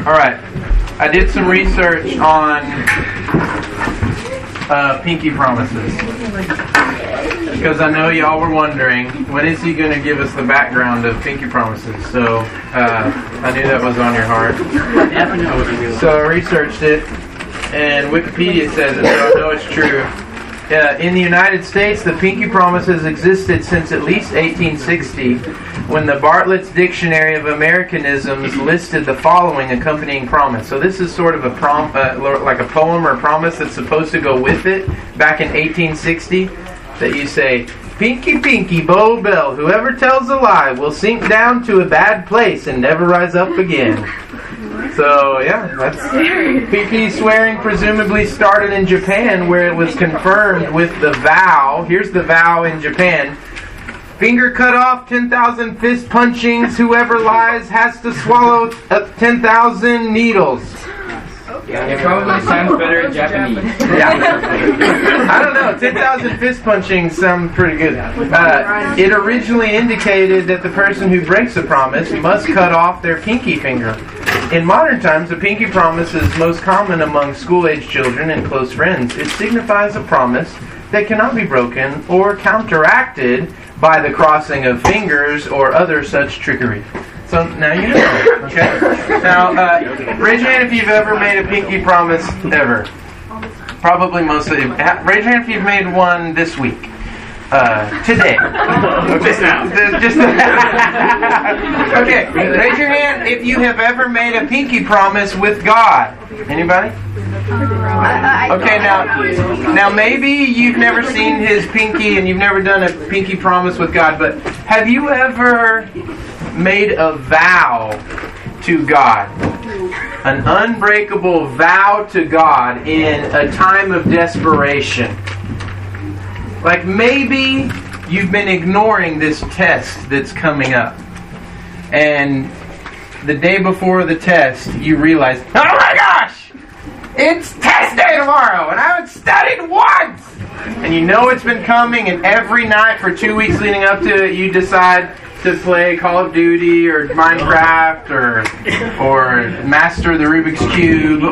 All right. I did some research on pinky promises because I know y'all were wondering, when is he going to give us the background of pinky promises? So I knew that was on your heart. So I researched it, and Wikipedia says it, so I know it's true. In the United States, the pinky promises existed since at least 1860, when the Bartlett's Dictionary of Americanisms listed the following accompanying promise. So this is sort of like a poem or a promise that's supposed to go with it. Back in 1860, that you say, "Pinky, pinky, Bo Bell, whoever tells a lie will sink down to a bad place and never rise up again." So, yeah, that's pinky swearing presumably started in Japan, where it was confirmed with the vow. Here's the vow in Japan. Finger cut off, 10,000 fist punchings. Whoever lies has to swallow 10,000 needles. It probably sounds better in Japanese. Yeah. I don't know. 10,000 fist punchings sound pretty good. It originally indicated that the person who breaks a promise must cut off their pinky finger. In modern times, the pinky promise is most common among school-age children and close friends. It signifies a promise that cannot be broken or counteracted by the crossing of fingers or other such trickery. So now you know. Okay. Now, raise your hand if you've ever made a pinky promise ever. Probably most of you. Raise your hand if you've made one this week. Today. Just now. Okay. Raise your hand if you have ever made a pinky promise with God. Anybody? Okay, now maybe you've never seen his pinky and you've never done a pinky promise with God, but have you ever made a vow to God? An unbreakable vow to God in a time of desperation. Like maybe you've been ignoring this test that's coming up. And the day before the test, you realize, oh my gosh! It's test day tomorrow, and I haven't studied once! And you know it's been coming, and every night for 2 weeks leading up to it, you decide to play Call of Duty or Minecraft or master the Rubik's Cube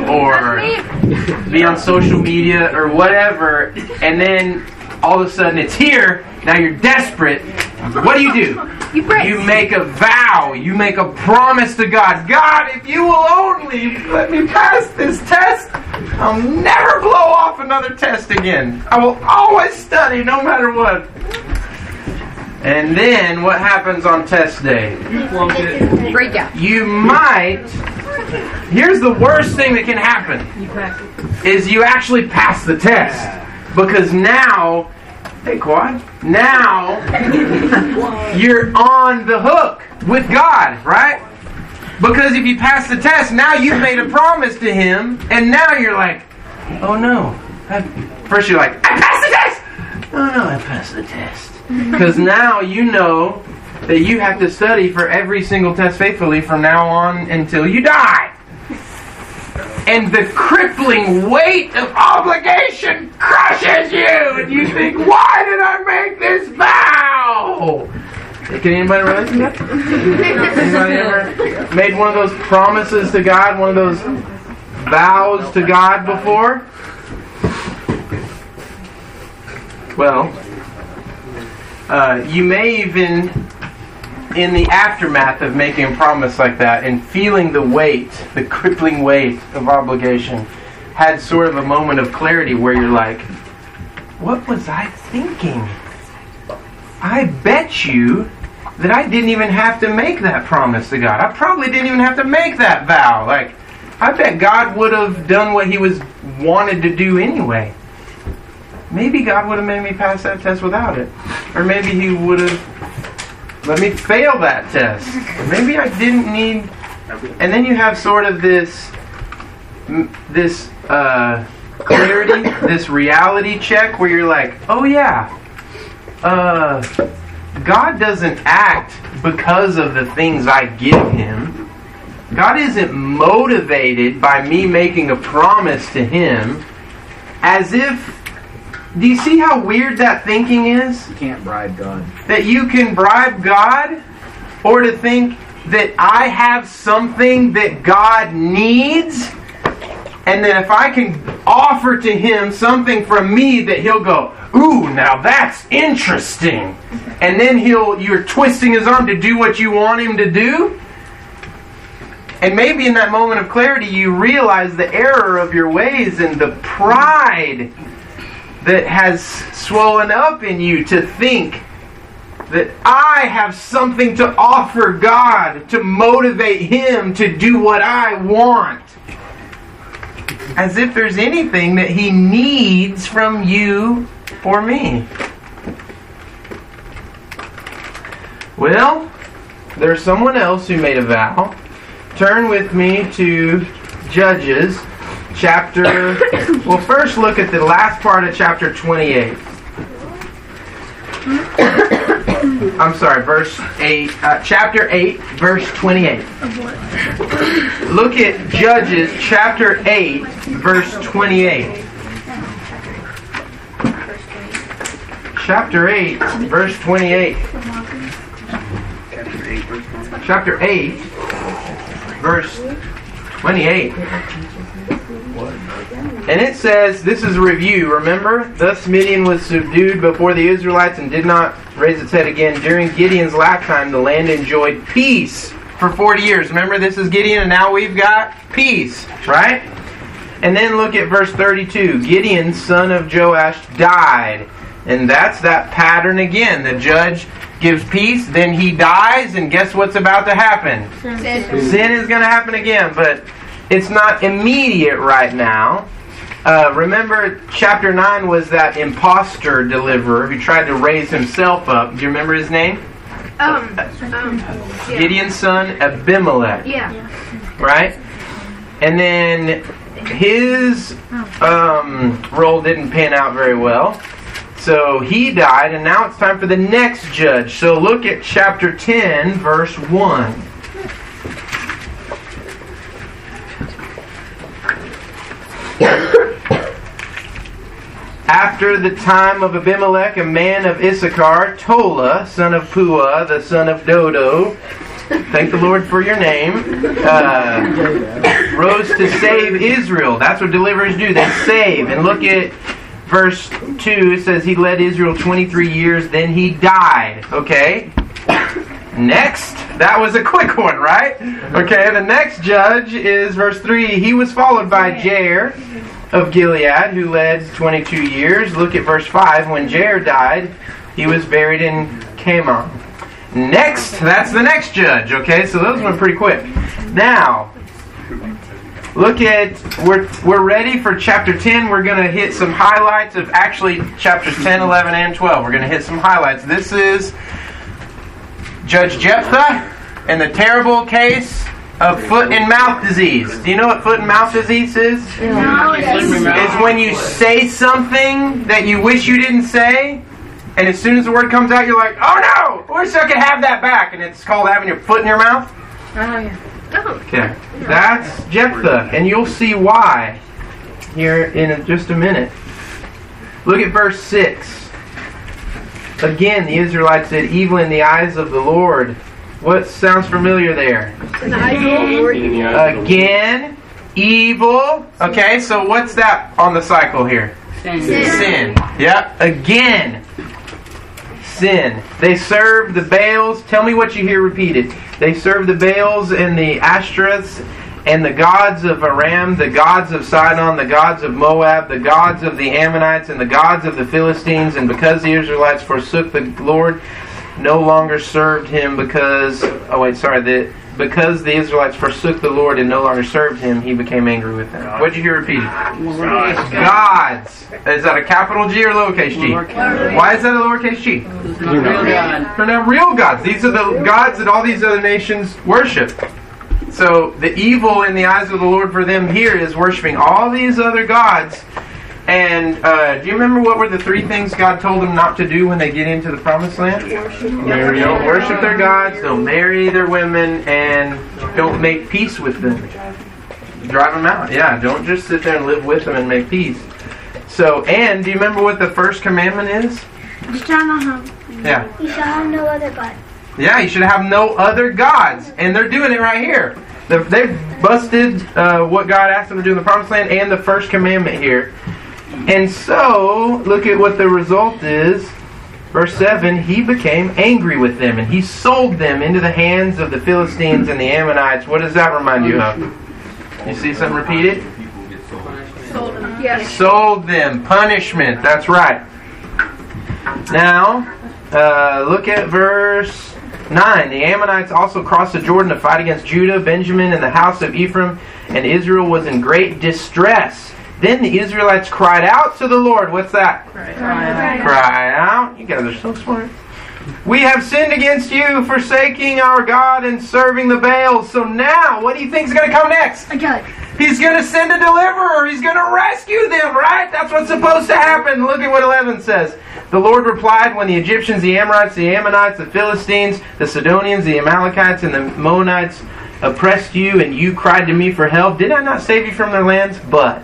or be on social media or whatever, and then all of a sudden it's here. Now you're desperate. What do? You make a vow. You make a promise to God. God, if you will only let me pass this test, I'll never blow off another test again. I will always study no matter what. And then what happens on test day? Breakout. You might... Here's the worst thing that can happen. Is you actually pass the test. Because now... Hey, Quad. Now, you're on the hook with God, right? Because if you pass the test, now you've made a promise to Him, and now you're like, oh no. First you're like, I passed the test! Oh no, I passed the test. Because now you know that you have to study for every single test faithfully from now on until you die. And the crippling weight of obligation crushes you, and you think, why did I make this vow? Can anybody relate to that? Anybody ever made one of those promises to God, one of those vows to God before? Well, you may even, in the aftermath of making a promise like that and feeling the weight, the crippling weight of obligation, had sort of a moment of clarity where you're like, what was I thinking? I bet you that I didn't even have to make that promise to God. I probably didn't even have to make that vow. Like, I bet God would have done what He wanted to do anyway. Maybe God would have made me pass that test without it. Or maybe He would have let me fail that test. Maybe I didn't need... And then you have sort of this clarity, this reality check where you're like, oh yeah, God doesn't act because of the things I give Him. God isn't motivated by me making a promise to Him as if... Do you see how weird that thinking is? You can't bribe God. That you can bribe God? Or to think that I have something that God needs, and then if I can offer to Him something from me that He'll go, ooh, now that's interesting. And then you're twisting His arm to do what you want Him to do. And maybe in that moment of clarity you realize the error of your ways and the pride that has swollen up in you to think that I have something to offer God to motivate Him to do what I want. As if there's anything that He needs from you or me. Well, there's someone else who made a vow. Turn with me to Judges chapter... Well, first look at the last part of chapter 28. I'm sorry, verse 8, chapter 8, verse 28. Look at Judges chapter 8, verse 28. Chapter 8, verse 28. Chapter 8, verse 28. And it says, this is a review, remember? Thus Midian was subdued before the Israelites and did not raise its head again. During Gideon's lifetime, the land enjoyed peace for 40 years. Remember, this is Gideon, and now we've got peace, right? And then look at verse 32. Gideon, son of Joash, died. And that's that pattern again. The judge gives peace, then he dies, and guess what's about to happen? Sin is going to happen again, but it's not immediate right now. Remember, chapter 9 was that imposter deliverer who tried to raise himself up. Do you remember his name? Gideon's son, Abimelech. Yeah. Right? And then his role didn't pan out very well. So he died, and now it's time for the next judge. So look at chapter 10, verse 1. After the time of Abimelech, a man of Issachar, Tola, son of Puah, the son of Dodo, thank the Lord for your name, rose to save Israel. That's what deliverers do. They save. And look at verse 2. It says he led Israel 23 years, then he died. Okay? Next. That was a quick one, right? Okay, the next judge is verse 3. He was followed by Jair of Gilead, who led 22 years. Look at verse 5. When Jair died, he was buried in Camon. Next, that's the next judge. Okay, so those went pretty quick. Now, look at, we're ready for chapter 10. We're going to hit some highlights of actually chapters 10, 11, and 12. We're going to hit some highlights. This is Judge Jephthah and the terrible case of foot and mouth disease. Do you know what foot and mouth disease is? No, It's when you say something that you wish you didn't say, and as soon as the word comes out, you're like, oh no! I wish I could have that back. And it's called having your foot in your mouth. Okay. That's Jephthah, and you'll see why here in just a minute. Look at verse 6. Again, the Israelites did evil in the eyes of the Lord. What sounds familiar there? Again, evil. Okay, so what's that on the cycle here? Sin. Yep. Again, sin. They served the Baals. Tell me what you hear repeated. They served the Baals and the Ashtoreths and the gods of Aram, the gods of Sidon, the gods of Moab, the gods of the Ammonites, and the gods of the Philistines. And because the Israelites forsook the Lord, no longer served Him because the Israelites forsook the Lord and no longer served Him, He became angry with them. What did you hear repeated? Gods. Is that a capital G or lowercase g? Why is that a lowercase g? They're not real gods. These are the gods that all these other nations worship. So the evil in the eyes of the Lord for them here is worshiping all these other gods. And do you remember what were the three things God told them not to do when they get into the promised land? Don't worship their gods, don't marry their women, and don't make peace with them. Drive them out. Yeah, don't just sit there and live with them and make peace. So, and do you remember what the first commandment is? You shall not have. Yeah. You shall have no other God. Yeah, you should have no other gods. And they're doing it right here. They've busted what God asked them to do in the Promised Land and the first commandment here. And so, look at what the result is. Verse 7, he became angry with them, and he sold them into the hands of the Philistines and the Ammonites. What does that remind you of? You see something repeated? Sold them. Yes. Sold them. Punishment. That's right. Now, look at verse 9. The Ammonites also crossed the Jordan to fight against Judah, Benjamin, and the house of Ephraim, and Israel was in great distress. Then the Israelites cried out to the Lord. What's that? Cry out. You guys are so smart. We have sinned against you, forsaking our God and serving the Baals. So now, what do you think is going to come next? A judge. He's going to send a deliverer. He's going to rescue them, right? That's what's supposed to happen. Look at what 11 says. The Lord replied, when the Egyptians, the Amorites, the Ammonites, the Philistines, the Sidonians, the Amalekites, and the Moabites oppressed you, and you cried to me for help, did I not save you from their lands? But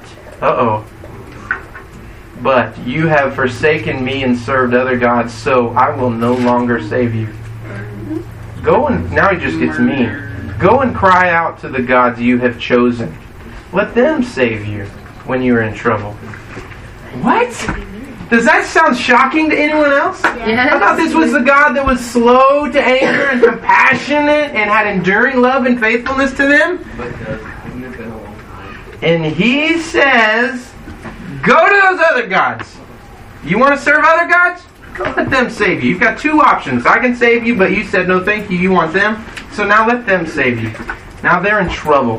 you have forsaken me and served other gods, so I will no longer save you. Go and, now he just gets mean. Go and cry out to the gods you have chosen. Let them save you when you are in trouble. What? Does that sound shocking to anyone else? Yes. I thought this was the God that was slow to anger and compassionate and had enduring love and faithfulness to them. And he says, go to those other gods. You want to serve other gods? Go let them save you. You've got two options. I can save you, but you said no thank you. You want them. So now let them save you. Now they're in trouble.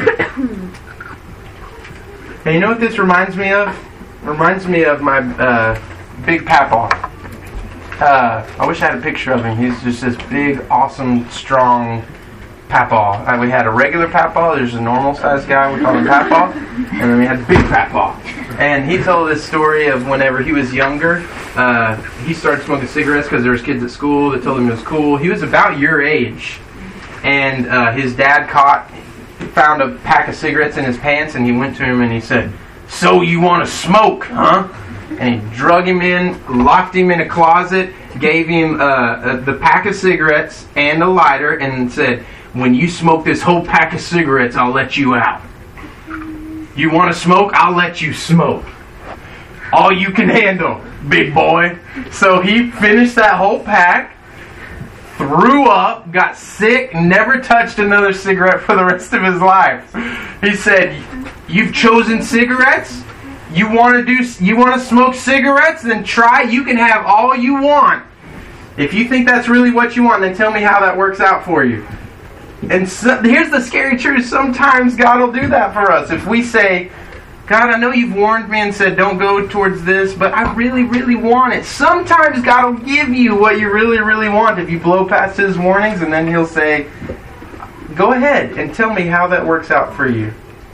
And you know what this reminds me of? It reminds me of my big Papa. I wish I had a picture of him. He's just this big, awesome, strong Papa. We had a regular Papa. There's a normal sized guy. We call him Papa. And then we had Big Papa. And he told this story of whenever he was younger, he started smoking cigarettes because there was kids at school that told him it was cool. He was about your age. And his dad found a pack of cigarettes in his pants, and he went to him and he said, so you want to smoke, huh? And he drug him in, locked him in a closet, gave him the pack of cigarettes and a lighter, and said, when you smoke this whole pack of cigarettes, I'll let you out. You want to smoke? I'll let you smoke. All you can handle, big boy. So he finished that whole pack, threw up, got sick, never touched another cigarette for the rest of his life. He said, you've chosen cigarettes? You want to smoke cigarettes? Then try. You can have all you want. If you think that's really what you want, then tell me how that works out for you. And so, here's the scary truth. Sometimes God will do that for us. If we say, God, I know you've warned me and said don't go towards this, but I really, really want it. Sometimes God will give you what you really, really want if you blow past His warnings, and then He'll say, go ahead and tell me how that works out for you.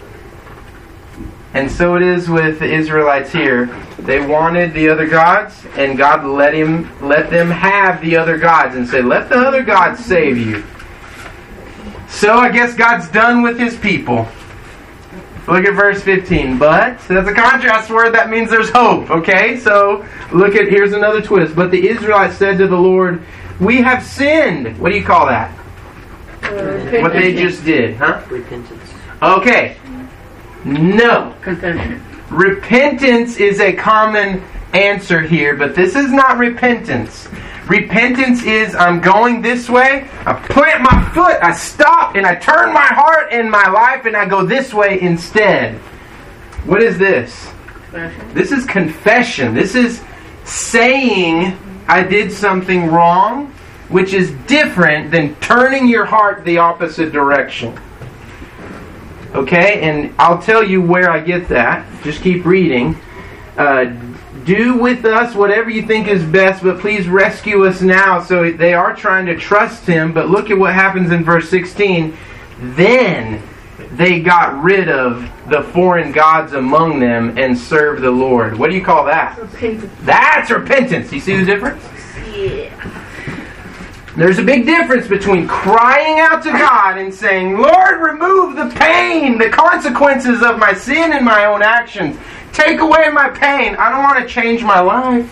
And so it is with the Israelites here. They wanted the other gods, and God let them have the other gods and said, let the other gods save you. So I guess God's done with His people. Look at verse 15. But, that's a contrast word. That means there's hope. Okay? So, here's another twist. But the Israelites said to the Lord, we have sinned. What do you call that? What they just did. Huh? Repentance. Okay. No. Confession. Repentance is a common answer here, but this is not repentance. Repentance is, I'm going this way, I plant my foot, I stop, and I turn my heart and my life, and I go this way instead. What is this? Confession. This is confession. This is saying I did something wrong, which is different than turning your heart the opposite direction. Okay, and I'll tell you where I get that. Just keep reading. Do with us whatever you think is best, but please rescue us now. So they are trying to trust Him, but look at what happens in verse 16. Then they got rid of the foreign gods among them and served the Lord. What do you call that? Repentance. That's repentance. You see the difference? Yeah. There's a big difference between crying out to God and saying, Lord, remove the pain, the consequences of my sin and my own actions. Take away my pain. I don't want to change my life.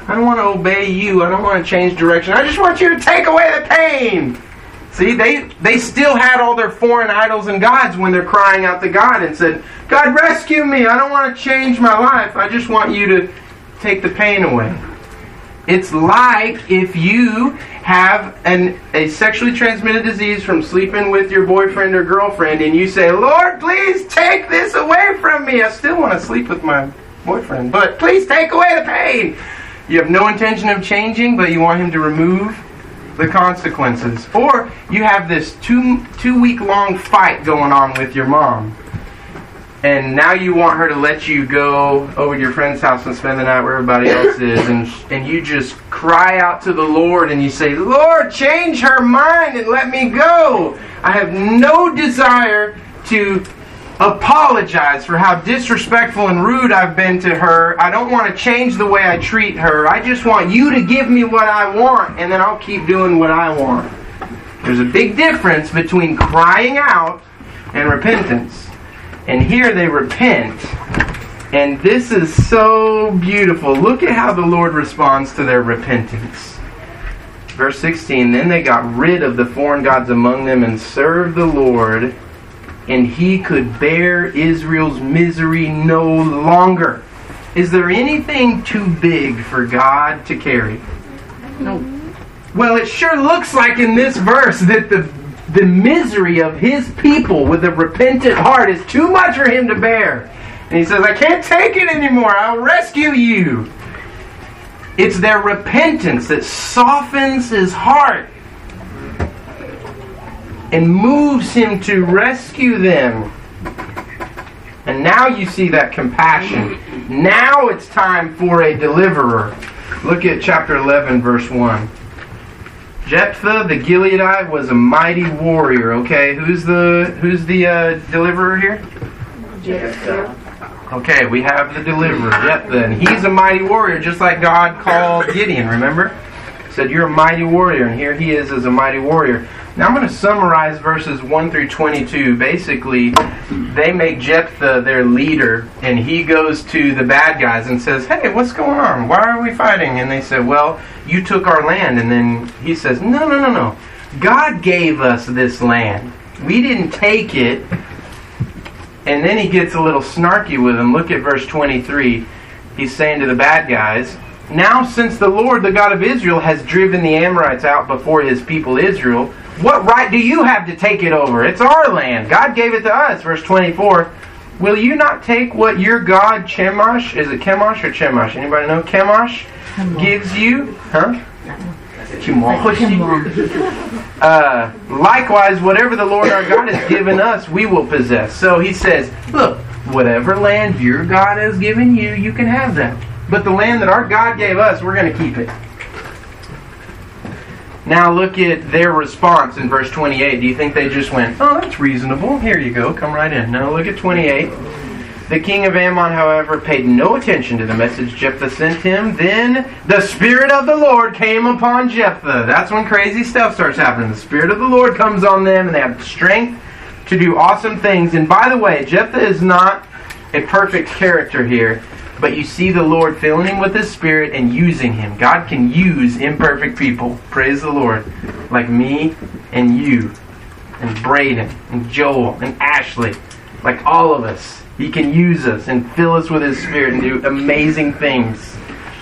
I don't want to obey you. I don't want to change direction. I just want you to take away the pain. See, they still had all their foreign idols and gods when they're crying out to God and said, God, rescue me. I don't want to change my life. I just want you to take the pain away. It's like if you have a sexually transmitted disease from sleeping with your boyfriend or girlfriend and you say, Lord, please take this away from me. I still want to sleep with my boyfriend, but please take away the pain. You have no intention of changing, but you want him to remove the consequences. Or you have this two-week-long fight going on with your mom. And now you want her to let you go over to your friend's house and spend the night where everybody else is. And you just cry out to the Lord and you say, Lord, change her mind and let me go. I have no desire to apologize for how disrespectful and rude I've been to her. I don't want to change the way I treat her. I just want you to give me what I want, and then I'll keep doing what I want. There's a big difference between crying out and repentance. And here they repent. And this is so beautiful. Look at how the Lord responds to their repentance. Verse 16, then they got rid of the foreign gods among them and served the Lord, and he could bear Israel's misery no longer. Is there anything too big for God to carry? No. Well, it sure looks like in this verse that the misery of his people with a repentant heart is too much for him to bear. And he says, I can't take it anymore. I'll rescue you. It's their repentance that softens his heart and moves him to rescue them. And now you see that compassion. Now it's time for a deliverer. Look at chapter 11, verse 1. Jephthah the Gileadite was a mighty warrior. Okay, who's the deliverer here? Jephthah. Okay, we have the deliverer, Jephthah, and he's a mighty warrior, just like God called Gideon. Remember, he said, "You're a mighty warrior," and here he is as a mighty warrior. Now I'm going to summarize verses 1 through 22. Basically, they make Jephthah their leader, and he goes to the bad guys and says, "Hey, what's going on? Why are we fighting?" And they say, "Well, you took our land." And then he says, No. God gave us this land. We didn't take it. And then he gets a little snarky with them. Look at verse 23. He's saying to the bad guys, "Now since the Lord, the God of Israel, has driven the Amorites out before his people Israel, what right do you have to take it over? It's our land. God gave it to us." Verse 24. "Will you not take what your God Chemosh," is it Chemosh or Chemosh? Anybody know? Chemosh gives you? Huh? Likewise, whatever the Lord our God has given us, we will possess. So he says, look, whatever land your God has given you, you can have that. But the land that our God gave us, we're going to keep it. Now look at their response in verse 28. Do you think they just went, "Oh, that's reasonable. Here you go. Come right in." Now look at 28. "The king of Ammon, however, paid no attention to the message Jephthah sent him. Then the Spirit of the Lord came upon Jephthah." That's when crazy stuff starts happening. The Spirit of the Lord comes on them, and they have strength to do awesome things. And by the way, Jephthah is not a perfect character here, but you see the Lord filling him with His Spirit and using him. God can use imperfect people. Praise the Lord. Like me and you and Braden and Joel and Ashley. Like all of us. He can use us and fill us with His Spirit and do amazing things.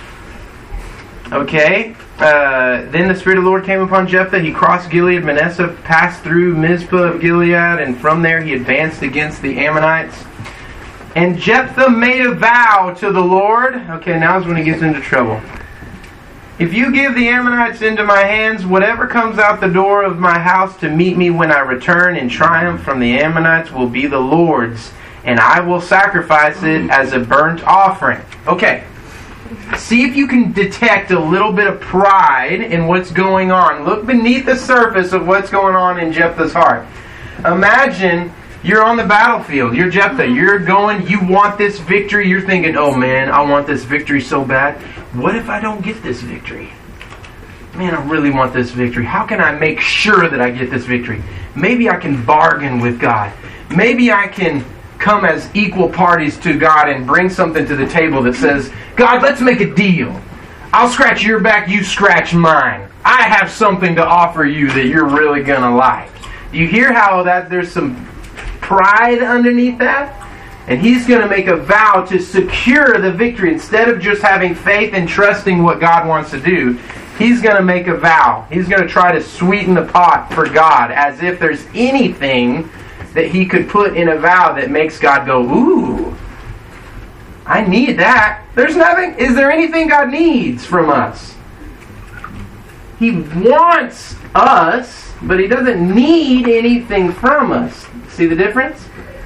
Okay. Then the Spirit of the Lord came upon Jephthah. He crossed Gilead, Manasseh, passed through Mizpah of Gilead, and from there he advanced against the Ammonites. And Jephthah made a vow to the Lord. Okay, now is when he gets into trouble. "If you give the Ammonites into my hands, whatever comes out the door of my house to meet me when I return in triumph from the Ammonites will be the Lord's, and I will sacrifice it as a burnt offering." Okay. See if you can detect a little bit of pride in what's going on. Look beneath the surface of what's going on in Jephthah's heart. Imagine you're on the battlefield. You're Jephthah. You're going, you want this victory. You're thinking, "Oh man, I want this victory so bad. What if I don't get this victory? Man, I really want this victory. How can I make sure that I get this victory? Maybe I can bargain with God. Maybe I can come as equal parties to God and bring something to the table that says, God, let's make a deal. I'll scratch your back, you scratch mine. I have something to offer you that you're really going to like. Do you hear how that there's some pride underneath that? And he's going to make a vow to secure the victory. Instead of just having faith and trusting what God wants to do, he's going to make a vow. He's going to try to sweeten the pot for God, as if there's anything that he could put in a vow that makes God go, ooh, I need that. There's nothing. Is there anything God needs from us? He wants us, but he doesn't need anything from us. See the difference?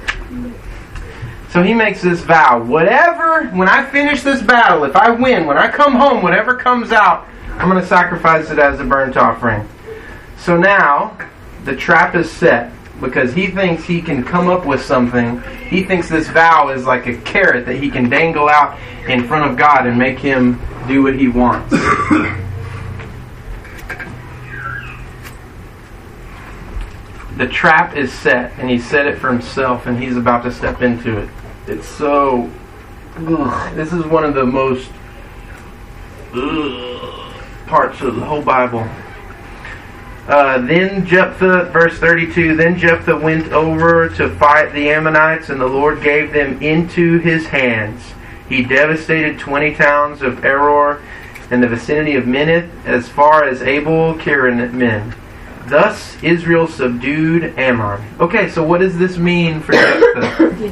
So he makes this vow. Whatever, when I finish this battle, if I win, when I come home, whatever comes out, I'm going to sacrifice it as a burnt offering. So now, the trap is set. Because he thinks he can come up with something. He thinks this vow is like a carrot that he can dangle out in front of God and make him do what he wants. The trap is set, and he set it for himself, and he's about to step into it. It's so... this is one of the most parts of the whole Bible. Then Jephthah, verse 32, then Jephthah went over to fight the Ammonites, and the Lord gave them into his hands. He devastated 20 towns of Aror and the vicinity of Minnith, as far as Abel Keramim. Thus Israel subdued Ammon. Okay, so what does this mean for Jephthah?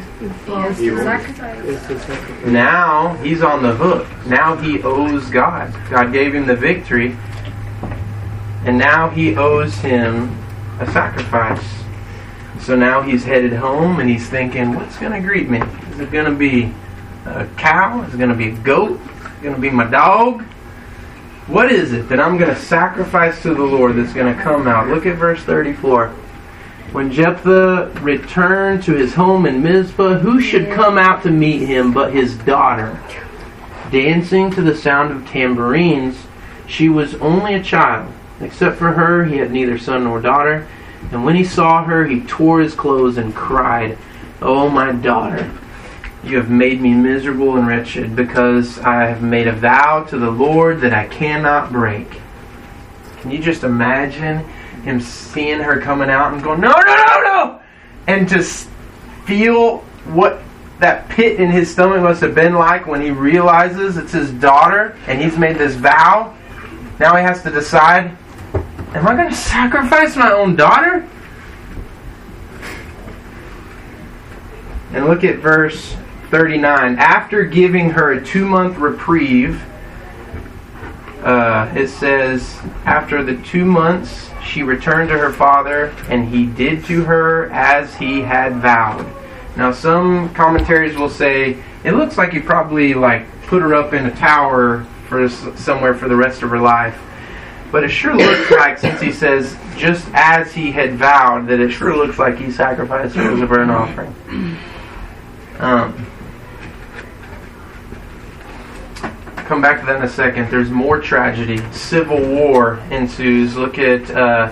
Now he's on the hook. Now he owes God. God gave him the victory. And now he owes him a sacrifice. So now he's headed home and he's thinking, what's going to greet me? Is it going to be a cow? Is it going to be a goat? Is it going to be my dog? What is it that I'm going to sacrifice to the Lord that's going to come out? Look at verse 34. When Jephthah returned to his home in Mizpah, who should come out to meet him but his daughter? Dancing to the sound of tambourines, she was only a child. Except for her, he had neither son nor daughter. And when he saw her, he tore his clothes and cried, "Oh, my daughter, you have made me miserable and wretched, because I have made a vow to the Lord that I cannot break." Can you just imagine him seeing her coming out and going, "No, no, no, no!" And to feel what that pit in his stomach must have been like when he realizes it's his daughter and he's made this vow. Now he has to decide, am I going to sacrifice my own daughter? And look at verse 39. After giving her a 2-month reprieve, it says, after the 2 months, she returned to her father, and he did to her as he had vowed. Now, some commentaries will say, it looks like he probably put her up in a tower for somewhere for the rest of her life. But it sure looks like, since he says, just as he had vowed, that it sure looks like he sacrificed her as a burnt offering. Come back to that in a second. There's more tragedy. Civil war ensues. Look at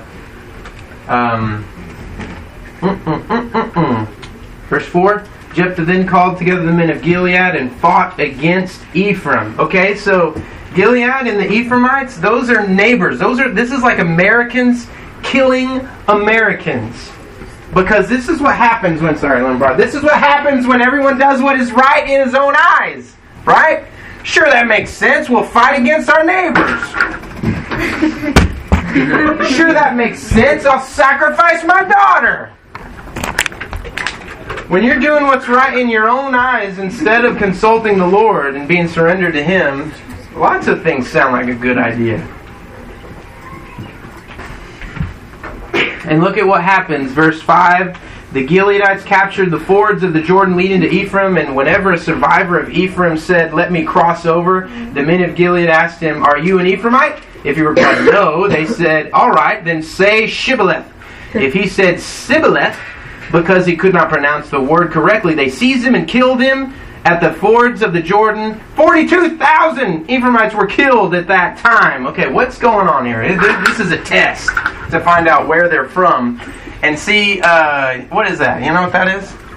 verse 4. Jephthah then called together the men of Gilead and fought against Ephraim. Okay, so Gilead and the Ephraimites, those are neighbors. This is like Americans killing Americans. Because this is what happens this is what happens when everyone does what is right in his own eyes. Right? Sure, that makes sense. We'll fight against our neighbors. Sure, that makes sense. I'll sacrifice my daughter. When you're doing what's right in your own eyes instead of consulting the Lord and being surrendered to Him, lots of things sound like a good idea. And look at what happens. Verse 5, the Gileadites captured the fords of the Jordan leading to Ephraim, and whenever a survivor of Ephraim said, "Let me cross over," the men of Gilead asked him, "Are you an Ephraimite?" If he replied no, they said, "All right, then say Shibboleth." If he said Sibboleth, because he could not pronounce the word correctly, they seized him and killed him at the fords of the Jordan. 42,000 Ephraimites were killed at that time. Okay, what's going on here? This is a test to find out where they're from. And see, what is that? You know what that is?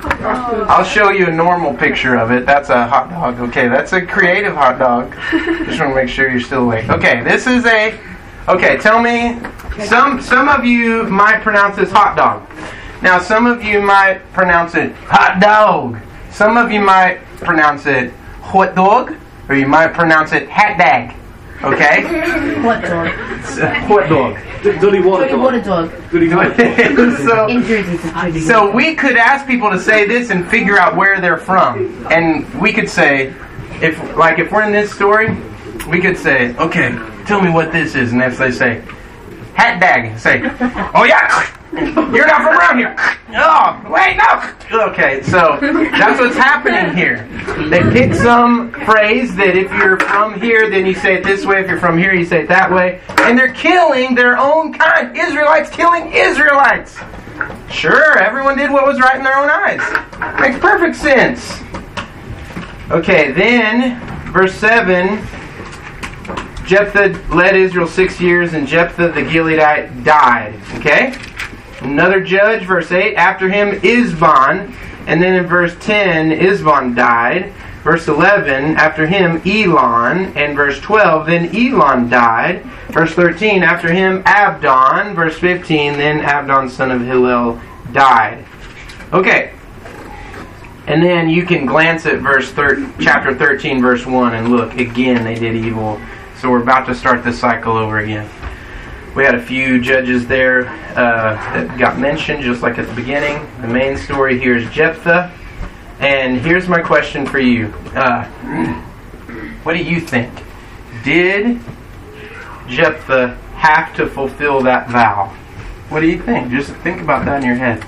I'll show you a normal picture of it. That's a hot dog. Okay, that's a creative hot dog. Just want to make sure you're still awake. Okay, this is a... Okay, tell me... Some of you might pronounce this hot dog. Now, some of you might pronounce it hot dog. Some of you might pronounce it hot dog. Or you might pronounce it hat dag. Okay? What dog? Hot dog. Dirty water dog. Dirty water dog. So we could ask people to say this and figure out where they're from. And we could say, if we're in this story, we could say, okay, tell me what this is. And if they say, hat dag, say, oh yeah, you're not from around here. Oh, wait, no. Okay, so that's what's happening here. They pick some phrase that if you're from here, then you say it this way. If you're from here, you say it that way. And they're killing their own kind. Israelites killing Israelites. Sure, everyone did what was right in their own eyes. Makes perfect sense. Okay, then, verse 7, Jephthah led Israel 6 years, and Jephthah the Gileadite died. Okay? Another judge, verse 8, after him Isbon, and then in verse 10, Isbon died. Verse 11, after him Elon, and verse 12, then Elon died. Verse 13, after him Abdon. Verse 15, then Abdon son of Hillel died. Okay. And then you can glance at chapter 13, verse 1, and look, again they did evil. So we're about to start this cycle over again. We had a few judges there that got mentioned, just like at the beginning. The main story here is Jephthah. And here's my question for you. What do you think? Did Jephthah have to fulfill that vow? What do you think? Just think about that in your head.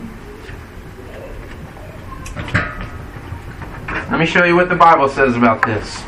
Let me show you what the Bible says about this.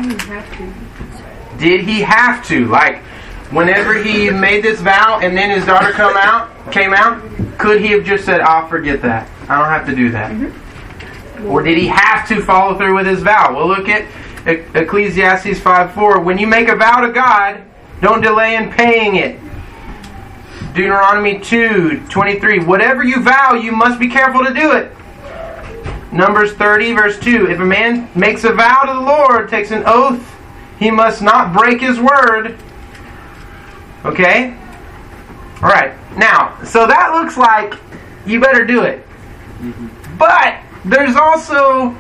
Did he have to? Like, whenever he made this vow and then his daughter came out, could he have just said, I'll forget that. I don't have to do that. Mm-hmm. Or did he have to follow through with his vow? Well, look at Ecclesiastes 5:4. When you make a vow to God, don't delay in paying it. Deuteronomy 2:23. Whatever you vow, you must be careful to do it. Numbers 30, verse 2. If a man makes a vow to the Lord, takes an oath, he must not break his word. Okay? Alright. Now, so that looks like you better do it. But there's also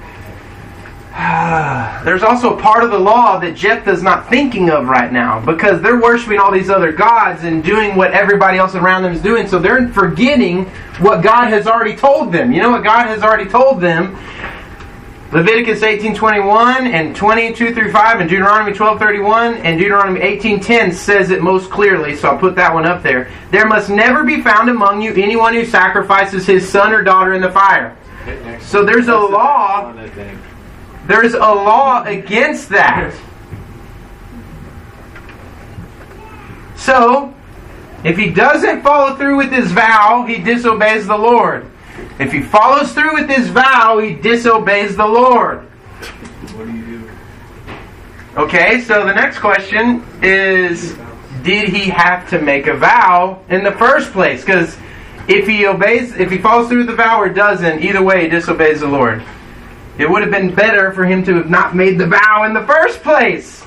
a part of the law that Jephthah's not thinking of right now, because they're worshiping all these other gods and doing what everybody else around them is doing, so they're forgetting what God has already told them. You know what God has already told them? Leviticus 18:21 and 22-5 and Deuteronomy 12:31 and Deuteronomy 18:10 says it most clearly, so I'll put that one up there. There must never be found among you anyone who sacrifices his son or daughter in the fire. So there's a law. There's a law against that. So, if he doesn't follow through with his vow, he disobeys the Lord. If he follows through with his vow, he disobeys the Lord. What do you do? Okay, so the next question is, did he have to make a vow in the first place? Because if he follows through with the vow or doesn't, either way he disobeys the Lord. It would have been better for him to have not made the vow in the first place.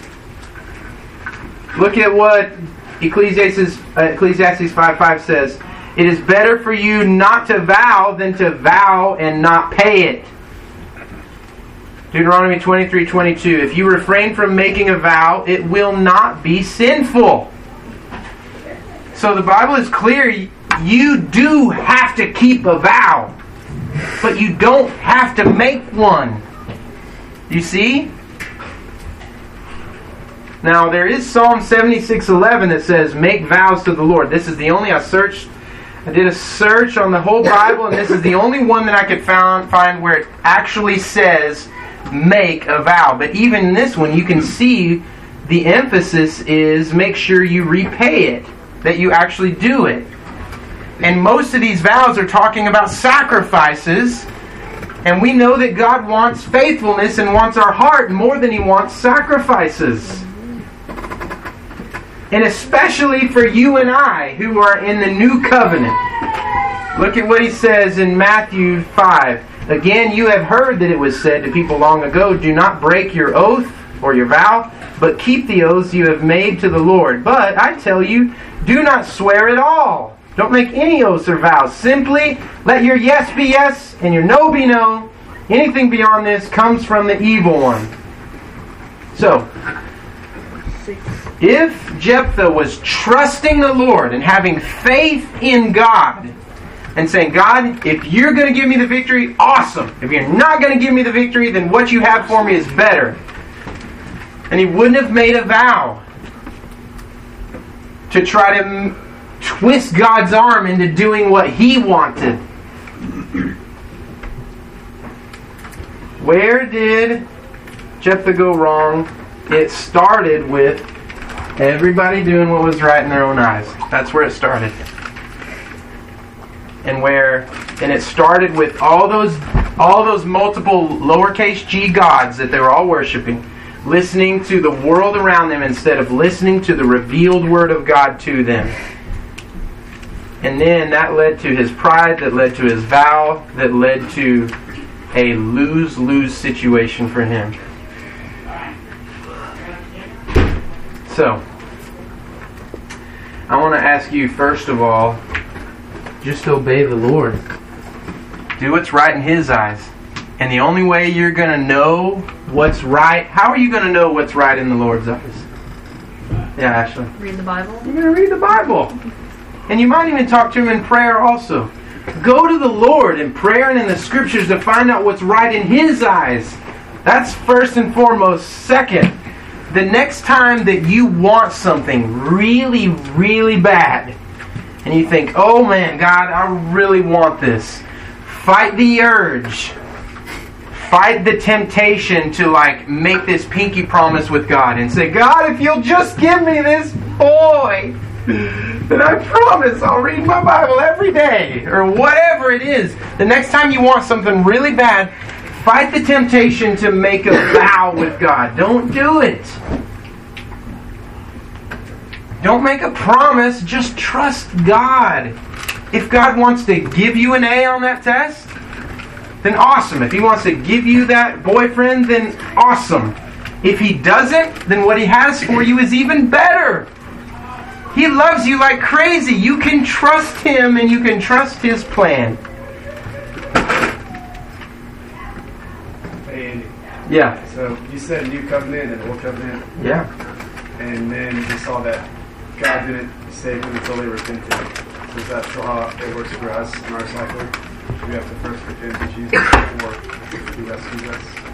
Look at what Ecclesiastes 5:5 says. It is better for you not to vow than to vow and not pay it. Deuteronomy 23:22. If you refrain from making a vow, it will not be sinful. So the Bible is clear. You do have to keep a vow, but you don't have to make one. You see? Now there is Psalm 76:11 that says, "Make vows to the Lord." This is the only I did a search on the whole Bible, and this is the only one that I could find where it actually says, "Make a vow." But even in this one, you can see the emphasis is make sure you repay it, that you actually do it. And most of these vows are talking about sacrifices. And we know that God wants faithfulness and wants our heart more than He wants sacrifices. And especially for you and I who are in the new covenant. Look at what he says in Matthew 5. Again, you have heard that it was said to people long ago, do not break your oath or your vow, but keep the oaths you have made to the Lord. But I tell you, do not swear at all. Don't make any oaths or vows. Simply let your yes be yes and your no be no. Anything beyond this comes from the evil one. So, if Jephthah was trusting the Lord and having faith in God and saying, God, if you're going to give me the victory, awesome. If you're not going to give me the victory, then what you have for me is better. And he wouldn't have made a vow to try to twist God's arm into doing what he wanted. Where did Jephthah go wrong? It started with everybody doing what was right in their own eyes. That's where it started. And it started with all those multiple lowercase g gods that they were all worshiping, listening to the world around them instead of listening to the revealed word of God to them. And then that led to his pride, that led to his vow, that led to a lose-lose situation for him. So, I want to ask you, first of all, just obey the Lord. Do what's right in His eyes. And the only way you're going to know what's right, how are you going to know what's right in the Lord's eyes? Yeah, Ashley? Read the Bible. You're going to read the Bible. And you might even talk to Him in prayer also. Go to the Lord in prayer and in the Scriptures to find out what's right in His eyes. That's first and foremost. Second, the next time that you want something really, really bad, and you think, oh man, God, I really want this, fight the urge. Fight the temptation to make this pinky promise with God and say, God, if you'll just give me this boy, then I promise I'll read my Bible every day, or whatever it is. The next time you want something really bad, fight the temptation to make a vow with God. Don't do it. Don't make a promise. Just trust God. If God wants to give you an A on that test, then awesome. If He wants to give you that boyfriend, then awesome. If He doesn't, then what He has for you is even better. He loves you like crazy. You can trust Him and you can trust His plan. Hey, Andy. Yeah. So you said New Covenant and Old Covenant. Yeah. And then we saw that God didn't save them until they repented. So is that still how it works for us in our cycle? We have to first repent to Jesus before He rescues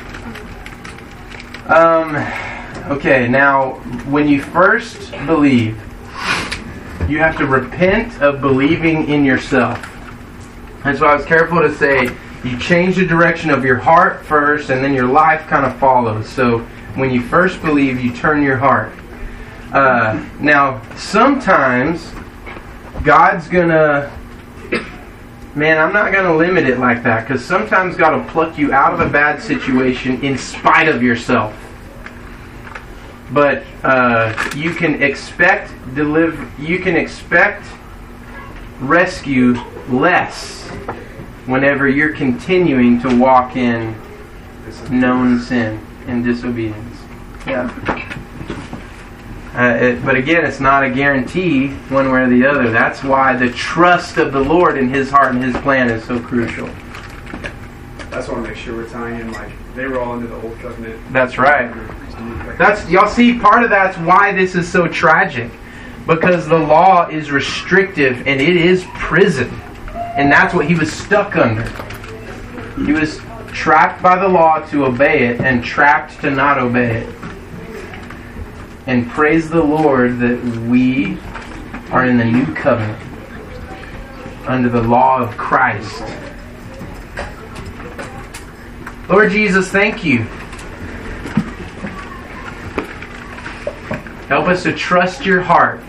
us? Okay, now, when you first believe, you have to repent of believing in yourself. That's why I was careful to say, you change the direction of your heart first, and then your life kind of follows. So, when you first believe, you turn your heart. Now, sometimes, God's gonna... Man, I'm not going to limit it like that, because sometimes God will pluck you out of a bad situation in spite of yourself. But you can expect rescue less whenever you're continuing to walk in known sin and disobedience. Yeah. But again, it's not a guarantee one way or the other. That's why the trust of the Lord in His heart and His plan is so crucial. That's why I want to make sure we're tying in, they were all under the Old Covenant. That's right. Y'all see, part of that's why this is so tragic. Because the law is restrictive and it is prison. And that's what he was stuck under. He was trapped by the law to obey it and trapped to not obey it. And praise the Lord that we are in the new covenant under the law of Christ. Lord Jesus, thank you. Help us to trust your heart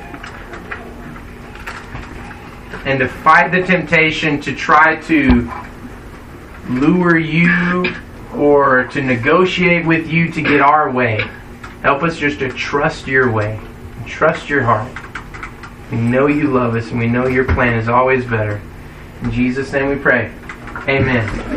and to fight the temptation to try to lure you or to negotiate with you to get our way. Help us just to trust your way, trust your heart. We know you love us and we know your plan is always better. In Jesus' name we pray. Amen.